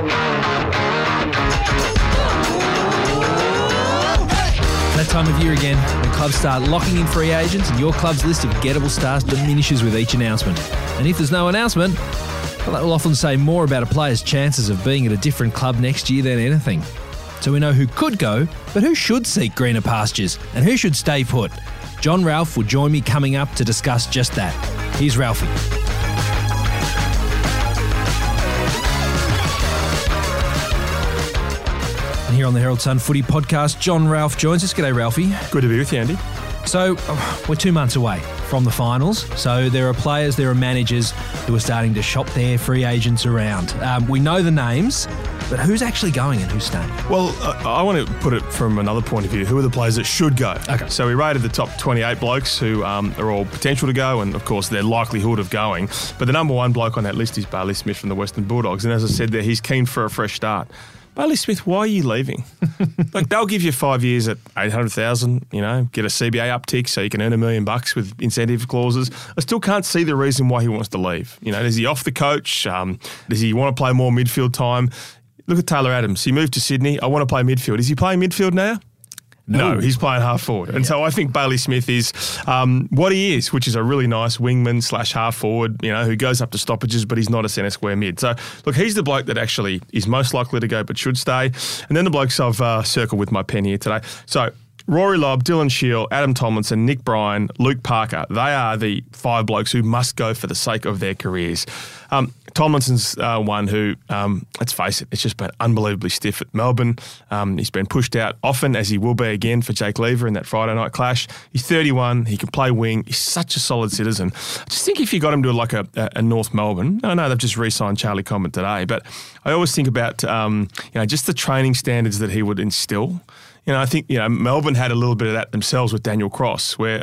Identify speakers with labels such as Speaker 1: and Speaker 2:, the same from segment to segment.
Speaker 1: That time of year again, when clubs start locking in free agents and your club's list of gettable stars diminishes with each announcement. And if there's no announcement, well, that will often say more about a player's chances of being at a different club next year than anything. So we know who could go, but who should seek greener pastures and who should stay put. John Ralph will join me coming up to discuss just that. Here's Ralphie. And here on the Herald Sun Footy Podcast, John Ralph joins us. G'day, Ralphie.
Speaker 2: Good to be with you, Andy.
Speaker 1: So, we're 2 months away from the finals. So there are players, there are managers who are starting to shop their free agents around. We know the names, but who's actually going and who's staying?
Speaker 2: Well, I want to put it from another point of view. Who are the players that should go?
Speaker 1: Okay.
Speaker 2: So we rated the top 28 blokes who are all potential to go and, of course, their likelihood of going. But the number one bloke on that list is Bailey Smith from the Western Bulldogs. And as I said there, he's keen for a fresh start. Bailey Smith, why are you leaving? Like, they'll give you 5 years at $800,000, get a CBA uptick so you can earn $1 million with incentive clauses. I still can't see the reason why he wants to leave. Is he off the coach? Does he want to play more midfield time? Look at Taylor Adams. He moved to Sydney. I want to play midfield. Is he playing midfield now? No, he's playing half forward. And so I think Bailey Smith is what he is, which is a really nice wingman / half forward, who goes up to stoppages, but he's not a centre square mid. So, look, he's the bloke that actually is most likely to go but should stay. And then the blokes I've circled with my pen here today. So, Rory Lobb, Dylan Shiel, Adam Tomlinson, Nick Bryan, Luke Parker. They are the 5 blokes who must go for the sake of their careers. Tomlinson's one who, let's face it, it's just been unbelievably stiff at Melbourne. He's been pushed out often, as he will be again for Jake Lever in that Friday night clash. He's 31. He can play wing. He's such a solid citizen. I just think if you got him to like a North Melbourne, I know they've just re-signed Charlie Comben today, but I always think about just the training standards that he would instill. I think Melbourne had a little bit of that themselves with Daniel Cross, where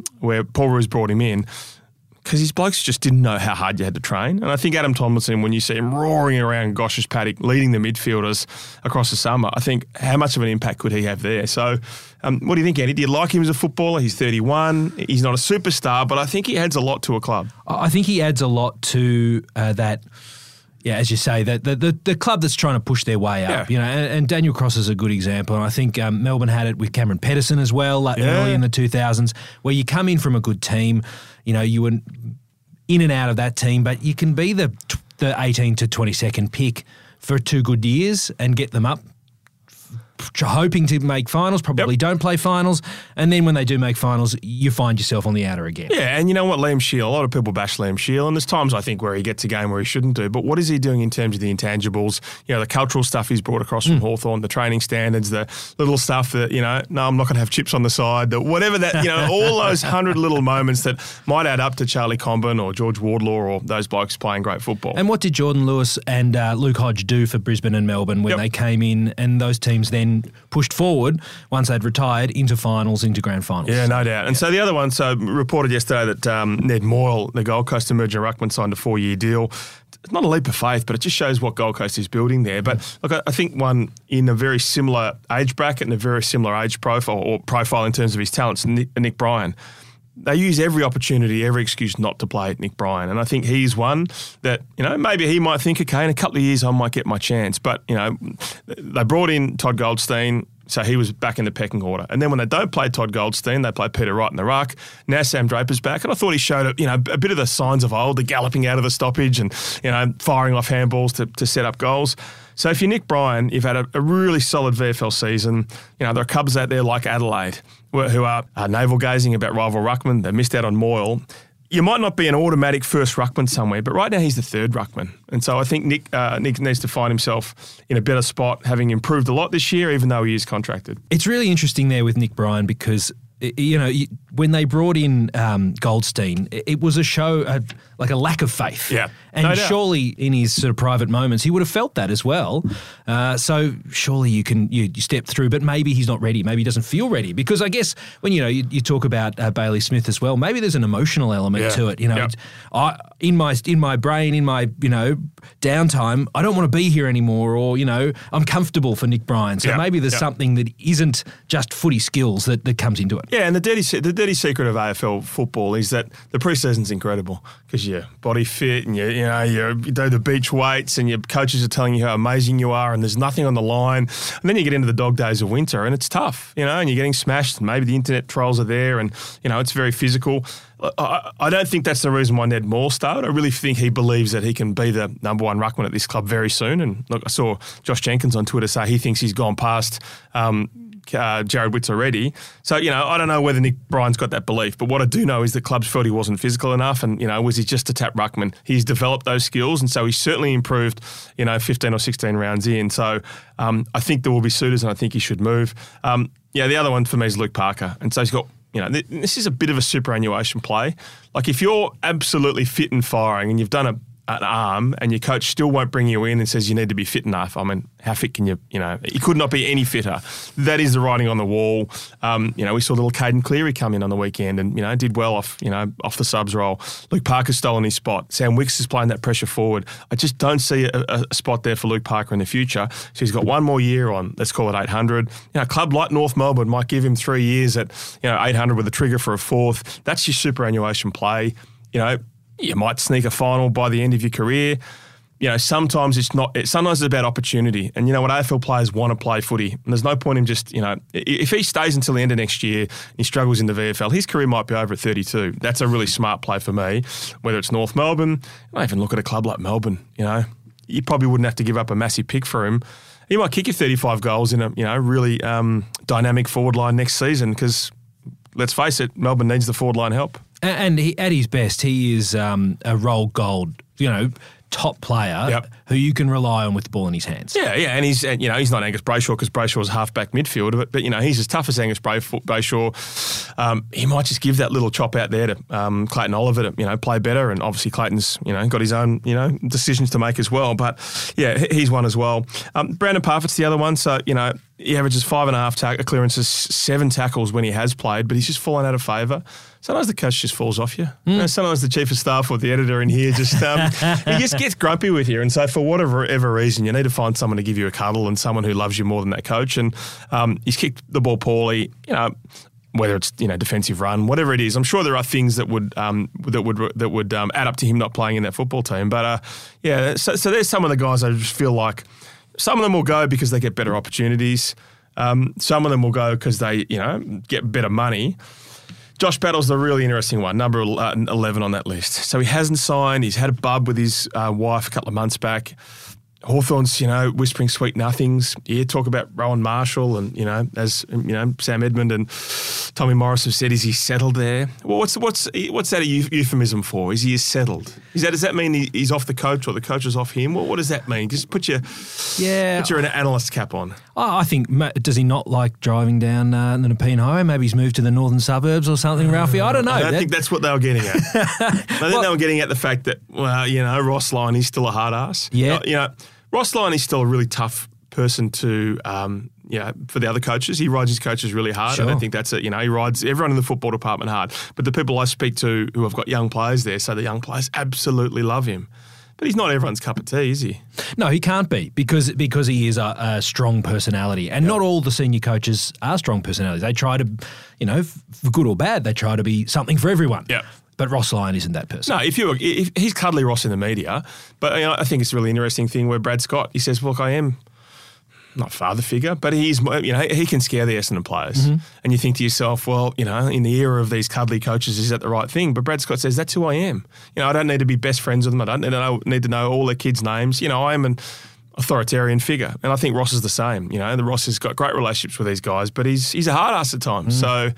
Speaker 2: Paul Roos brought him in because his blokes just didn't know how hard you had to train. And I think Adam Tomlinson, when you see him roaring around Gosh's paddock, leading the midfielders across the summer, I think how much of an impact could he have there? So what do you think, Andy? Do you like him as a footballer? He's 31. He's not a superstar, but I think he adds a lot to a club.
Speaker 1: I think he adds a lot to that. Yeah, as you say, the club that's trying to push their way up, and Daniel Cross is a good example. And I think Melbourne had it with Cameron Pedersen as well, early in the 2000s, where you come in from a good team, you were in and out of that team, but you can be the 18 to 22nd pick for 2 good years and get them up, hoping to make finals, probably don't play finals, and then when they do make finals, you find yourself on the outer again. Yeah,
Speaker 2: and you know what, Liam Shiel, a lot of people bash Liam Shiel, and there's times I think where he gets a game where he shouldn't do, but what is he doing in terms of the intangibles, the cultural stuff he's brought across from Hawthorn, the training standards, the little stuff that, no, I'm not going to have chips on the side, whatever that, all those 100 little moments that might add up to Charlie Comben or George Wardlaw or those blokes playing great football.
Speaker 1: And what did Jordan Lewis and Luke Hodge do for Brisbane and Melbourne when they came in and those teams then pushed forward once they'd retired into finals, into grand finals?
Speaker 2: Yeah, no doubt. And so the other one, reported yesterday that Ned Moyle, the Gold Coast emerging ruckman, signed a 4-year deal. It's not a leap of faith, but it just shows what Gold Coast is building there. But look, I think one in a very similar age bracket and a very similar age profile in terms of his talents, Nick Bryan. They use every opportunity, every excuse not to play Nick Bryan. And I think he's one that, maybe he might think, okay, in a couple of years I might get my chance. But, they brought in Todd Goldstein, so he was back in the pecking order. And then when they don't play Todd Goldstein, they play Peter Wright in the ruck. Now Sam Draper's back. And I thought he showed a bit of the signs of old, the galloping out of the stoppage and, firing off handballs to set up goals. So if you're Nick Bryan, you've had a really solid VFL season. There are Cubs out there like Adelaide who are navel-gazing about rival ruckman. They missed out on Moyle. You might not be an automatic first ruckman somewhere, but right now he's the 3rd ruckman. And so I think Nick needs to find himself in a better spot, having improved a lot this year, even though he is contracted.
Speaker 1: It's really interesting there with Nick Bryan because, when they brought in Goldstein, it was a show, like a lack of faith.
Speaker 2: Yeah.
Speaker 1: And no surely in his sort of private moments, he would have felt that as well. So surely you step through, but maybe he's not ready. Maybe he doesn't feel ready. Because I guess when, you talk about Bailey Smith as well, maybe there's an emotional element to it. In my brain, in my, downtime, I don't want to be here anymore, or, I'm comfortable for Nick Bryan. So maybe there's something that isn't just footy skills that comes into it.
Speaker 2: Yeah, and the dirty dirty secret of AFL football is that the pre-season's incredible because you're body fit and you do the beach weights and your coaches are telling you how amazing you are and there's nothing on the line. And then you get into the dog days of winter and it's tough, and you're getting smashed and maybe the internet trolls are there and, it's very physical. I don't think that's the reason why Ned Moore started. I really think he believes that he can be the number one ruckman at this club very soon. And look, I saw Josh Jenkins on Twitter say he thinks he's gone past Jared Witts already. So, I don't know whether Nick Bryan's got that belief, but what I do know is that clubs felt he wasn't physical enough and, was he just a tap ruckman? He's developed those skills and so he's certainly improved, 15 or 16 rounds in. So I think there will be suitors and I think he should move. The other one for me is Luke Parker. And so he's got, this is a bit of a superannuation play. Like if you're absolutely fit and firing and you've done an arm and your coach still won't bring you in and says you need to be fit enough. I mean, how fit can you, you could not be any fitter. That is the writing on the wall. We saw little Caden Cleary come in on the weekend and, did well off the subs role. Luke Parker's stolen his spot. Sam Wicks is playing that pressure forward. I just don't see a spot there for Luke Parker in the future. So he's got one more year on, let's call it 800. A club like North Melbourne might give him 3 years at, 800 with a trigger for a fourth. That's your superannuation play. You might sneak a final by the end of your career. Sometimes it's not. Sometimes it's about opportunity. And you know what? AFL players want to play footy. And there's no point in just, if he stays until the end of next year and he struggles in the VFL, his career might be over at 32. That's a really smart play for me. Whether it's North Melbourne, I even look at a club like Melbourne, you probably wouldn't have to give up a massive pick for him. He might kick you 35 goals in a, really dynamic forward line next season because, let's face it, Melbourne needs the forward line help.
Speaker 1: And at his best, he is a roll gold, top player who you can rely on with the ball in his hands.
Speaker 2: Yeah, and he's not Angus Brayshaw because Brayshaw's half-back midfielder, but he's as tough as Angus Brayshaw. He might just give that little chop out there to Clayton Oliver to play better, and obviously Clayton's got his own decisions to make as well. But yeah, he's one as well. Brandon Parfitt's the other one, so he averages 5.5 clearances, 7 tackles when he has played, but he's just fallen out of favour. Sometimes the coach just falls off you. Sometimes the chief of staff or the editor in here just he just gets grumpy with you. And so for whatever reason, you need to find someone to give you a cuddle and someone who loves you more than that coach. And he's kicked the ball poorly. Whether it's defensive run, whatever it is, I'm sure there are things that would add up to him not playing in that football team. But so there's some of the guys I just feel like some of them will go because they get better opportunities. Some of them will go because they get better money. Josh Battle's the really interesting one, number 11 on that list. So he hasn't signed. He's had a bub with his wife a couple of months back. Hawthorn's, whispering sweet nothings. You talk about Rowan Marshall and, as, Sam Edmund and Tommy Morris have said, is he settled there? Well, what's that a euphemism for? Is he settled? Does that mean he's off the coach or the coach is off him? What does that mean? Just put your analyst cap on.
Speaker 1: I think, does he not like driving down the Nepean Highway? Maybe he's moved to the northern suburbs or something, Ralphie. I don't know.
Speaker 2: I don't think that's what they were getting at. I think they were getting at the fact that, Ross Lyon, he's still a hard ass.
Speaker 1: Yeah.
Speaker 2: Ross Lyon is still a really tough person to, for the other coaches. He rides his coaches really hard. Sure. I don't think that's it. He rides everyone in the football department hard. But the people I speak to who have got young players there, so the young players absolutely love him. But he's not everyone's cup of tea, is he?
Speaker 1: No, he can't be because he is a strong personality. And not all the senior coaches are strong personalities. They try to, for good or bad, they try to be something for everyone.
Speaker 2: Yeah.
Speaker 1: But Ross Lyon isn't that person.
Speaker 2: No, if he's cuddly Ross in the media, but I think it's a really interesting thing where Brad Scott, he says, look, I am not father figure, but he can scare the Essendon players. Mm-hmm. And you think to yourself, well, in the era of these cuddly coaches, is that the right thing? But Brad Scott says, that's who I am. I don't need to be best friends with them. I don't need to know all their kids' names. I am an authoritarian figure. And I think Ross is the same. The Ross has got great relationships with these guys, but he's a hard ass at times. Mm.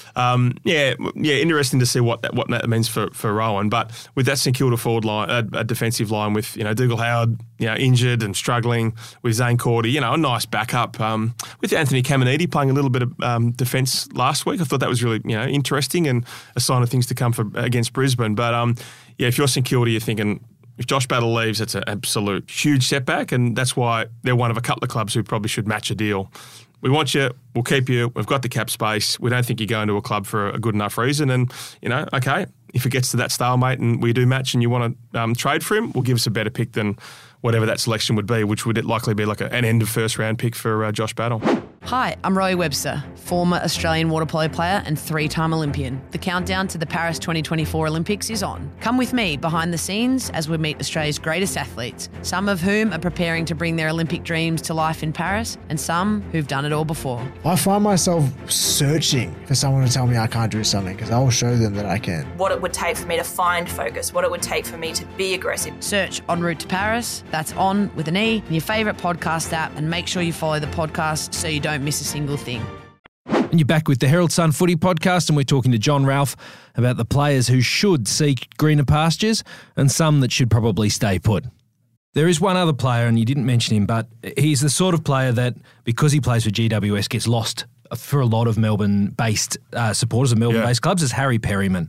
Speaker 2: So, interesting to see what that means for Rowan. But with that St Kilda forward line, a defensive line with Dougal Howard, injured and struggling, with Zane Cordy, a nice backup. With Anthony Caminiti playing a little bit of defence last week, I thought that was really interesting and a sign of things to come against Brisbane. But if you're St Kilda, you're thinking, if Josh Battle leaves, that's an absolute huge setback, and that's why they're one of a couple of clubs who probably should match a deal. We want you, we'll keep you, we've got the cap space, we don't think you're going to a club for a good enough reason, and, okay, if it gets to that stalemate and we do match and you want to trade for him, we'll give us a better pick than whatever that selection would be, which would likely be like an end of first round pick for Josh Battle.
Speaker 3: Hi, I'm Roy Webster, former Australian water polo player and 3-time Olympian. The countdown to the Paris 2024 Olympics is on. Come with me behind the scenes as we meet Australia's greatest athletes, some of whom are preparing to bring their Olympic dreams to life in Paris, and some who've done it all before.
Speaker 4: I find myself searching for someone to tell me I can't do something, because I will show them that I can.
Speaker 5: What it would take for me to find focus, what it would take for me to be aggressive.
Speaker 3: Search En Route to Paris, that's on with an E, in your favourite podcast app, and make sure you follow the podcast so you don't miss a single thing.
Speaker 1: And you're back with the Herald Sun Footy Podcast, and we're talking to John Ralph about the players who should seek greener pastures and some that should probably stay put. There is one other player, and you didn't mention him, but he's the sort of player that, because he plays for GWS, gets lost for a lot of Melbourne-based supporters of Melbourne-based clubs, is Harry Perryman.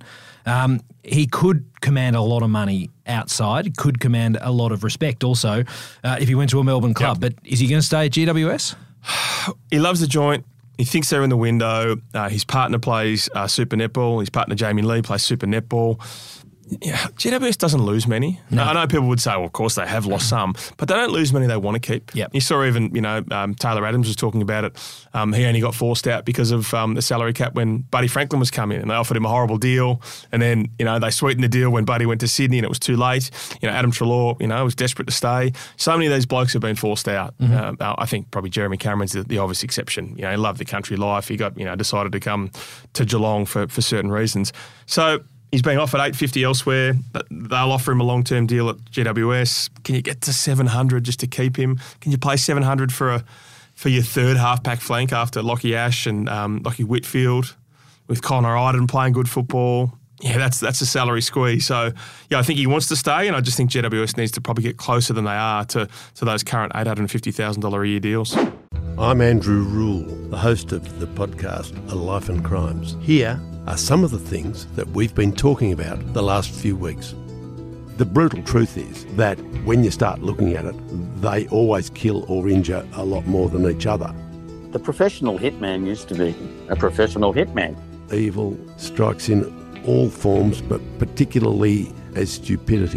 Speaker 1: He could command a lot of money outside, could command a lot of respect also if he went to a Melbourne club. But is he going to stay at GWS?
Speaker 2: He loves the joint. He thinks they're in the window. His partner plays Super Netball. His partner, Jamie Lee, plays Super Netball. Yeah, GWS doesn't lose many. No. I know people would say, well, of course they have lost some, but they don't lose many they want to keep.
Speaker 1: Yep.
Speaker 2: You saw even, Taylor Adams was talking about it. He only got forced out because of the salary cap when Buddy Franklin was coming, and they offered him a horrible deal. And then, they sweetened the deal when Buddy went to Sydney and it was too late. Adam Treloar, was desperate to stay. So many of these blokes have been forced out.
Speaker 1: Mm-hmm.
Speaker 2: I think probably Jeremy Cameron's the obvious exception. He loved the country life. He got, decided to come to Geelong for certain reasons. So he's being offered $850 elsewhere. They'll offer him a long-term deal at GWS. Can you get to $700 just to keep him? Can you pay $700 for your third half-pack flank after Lockie Ash and Lockie Whitfield with Connor Iden playing good football? Yeah, that's a salary squeeze. So, I think he wants to stay, and I just think GWS needs to probably get closer than they are to those current $850,000 a year deals.
Speaker 6: I'm Andrew Rule, the host of the podcast A Life in Crimes. Here are some of the things that we've been talking about the last few weeks. The brutal truth is that when you start looking at it, they always kill or injure a lot more than each other.
Speaker 7: The professional hitman used to be a professional hitman.
Speaker 6: Evil strikes in all forms, but particularly as stupidity.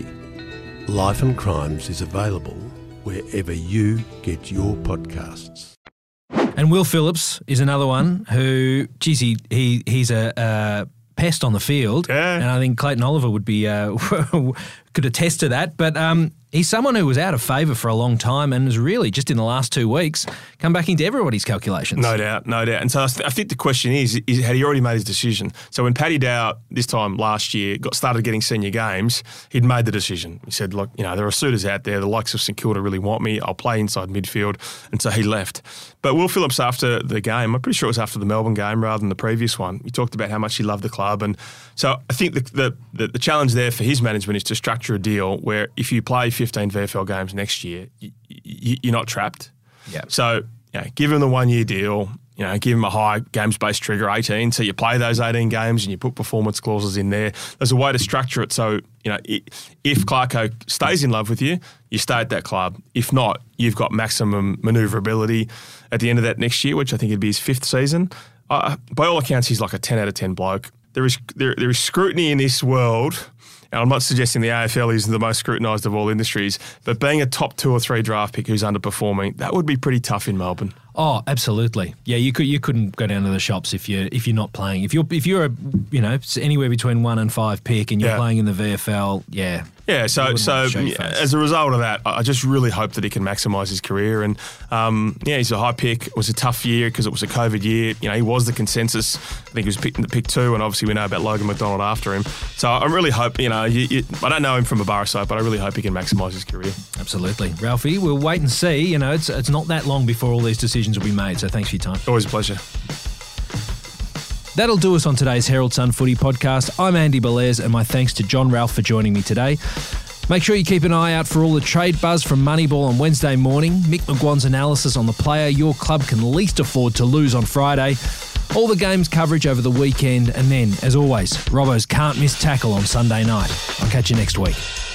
Speaker 6: Life and Crimes is available wherever you get your podcasts.
Speaker 1: And Will Phillips is another one who, he's a pest on the field.
Speaker 2: Yeah.
Speaker 1: And I think Clayton Oliver would be could attest to that. But he's someone who was out of favour for a long time and has really, just in the last 2 weeks, come back into everybody's calculations.
Speaker 2: No doubt. And so I think the question is had he already made his decision? So when Paddy Dow, this time last year, started getting senior games, he'd made the decision. He said, look, there are suitors out there, the likes of St Kilda really want me, I'll play inside midfield. And so he left. But Will Phillips, after the game, I'm pretty sure it was after the Melbourne game rather than the previous one, he talked about how much he loved the club. And so I think the challenge there for his management is to structure a deal where if you play 15 VFL games next year, you're not trapped.
Speaker 1: Yeah.
Speaker 2: So give him the 1 year deal, give him a high games-based trigger, 18. So you play those 18 games and you put performance clauses in there. There's a way to structure it so, if Clarko stays in love with you, you stay at that club. If not, you've got maximum manoeuvrability at the end of that next year, which I think it'd be his 5th season. By all accounts, he's like a 10 out of 10 bloke. There is scrutiny in this world. And I'm not suggesting the AFL is the most scrutinised of all industries, but being a top 2 or 3 draft pick who's underperforming, that would be pretty tough in Melbourne.
Speaker 1: Oh, absolutely. Yeah, you couldn't go down to the shops if you're not playing. If you're a anywhere between 1 and 5 pick and you're playing in the VFL, yeah.
Speaker 2: Yeah, so as a result of that, I just really hope that he can maximise his career. And, he's a high pick. It was a tough year because it was a COVID year. He was the consensus. I think he was picked in the pick 2, and obviously we know about Logan McDonald after him. So I really hope, I don't know him from a bar side, but I really hope he can maximise his career.
Speaker 1: Absolutely. Ralphie, we'll wait and see. It's not that long before all these decisions will be made, so thanks for your time.
Speaker 2: Always a pleasure.
Speaker 1: That'll do us on today's Herald Sun Footy Podcast. I'm Andy Belair, and my thanks to John Ralph for joining me today. Make sure you keep an eye out for all the trade buzz from Moneyball on Wednesday morning, Mick McGuan's analysis on the player your club can least afford to lose on Friday, all the games coverage over the weekend, and then, as always, Robbo's can't miss tackle on Sunday night. I'll catch you next week.